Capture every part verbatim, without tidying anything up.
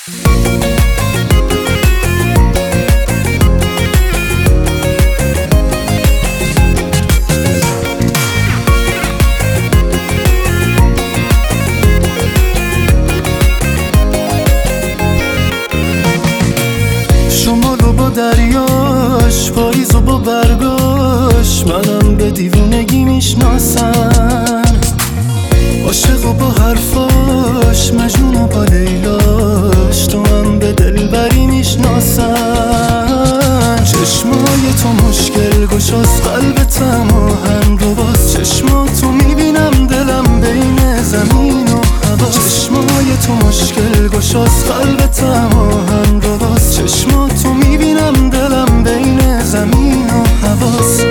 شمالو با دریاش، پاییزو با برگاش، منم به دیوونگی میشناسم. عاشقو با حرفاش، مجنونو با لیلاش، تو هم به دلبری میشناسم. چشمای تو مشکل گشاست، قلبتم آهن رو باز. چشماتو میبینم دلم بین زمین و هوا. چشمای تو مشکل گشاست، قلبتم آهن رو باز. چشماتو میبینم دلم بین زمین و هواست.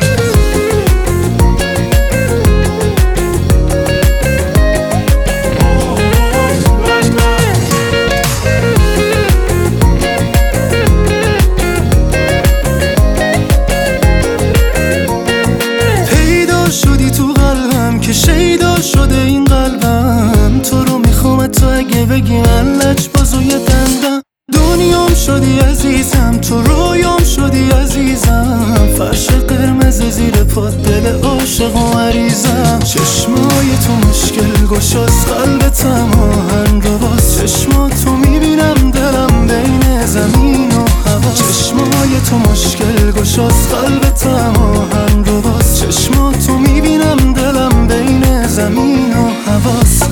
که شیدا شده این قلبم، تو رو میخوام تو اگه بگی من لجبازوی دندم. دنیام شدی عزیزم، تو رویام شدی عزیزم. فرش قرمز زیر پات، دل عاشق و مریضم. چشمای تو مشکل گشاست، قلبتم آهن رو باز. چشماتو میبینم دلم بین زمین و هوا. چشمای تو مشکل گشاست، قلبتم آهن رو باز. چشماتو میبینم دلم بین زمین و هواست.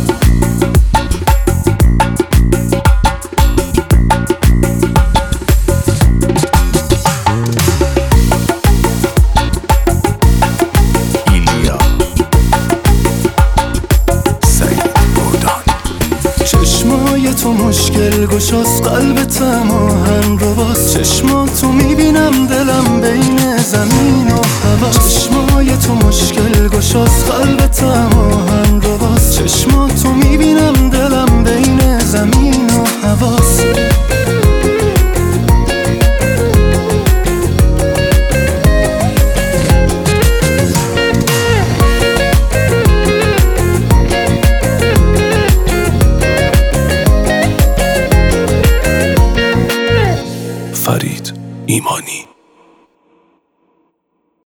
چشمای تو مشکل گشاست، قلبتم آهن رو باز. چشماتو میبینم دلم بین زمین و هوا. چشمای تو مشکل گشاست، قلبتم آهن رو باز. چشماتو میبینم دلم بین زمین و هواست. فرید ایمانی.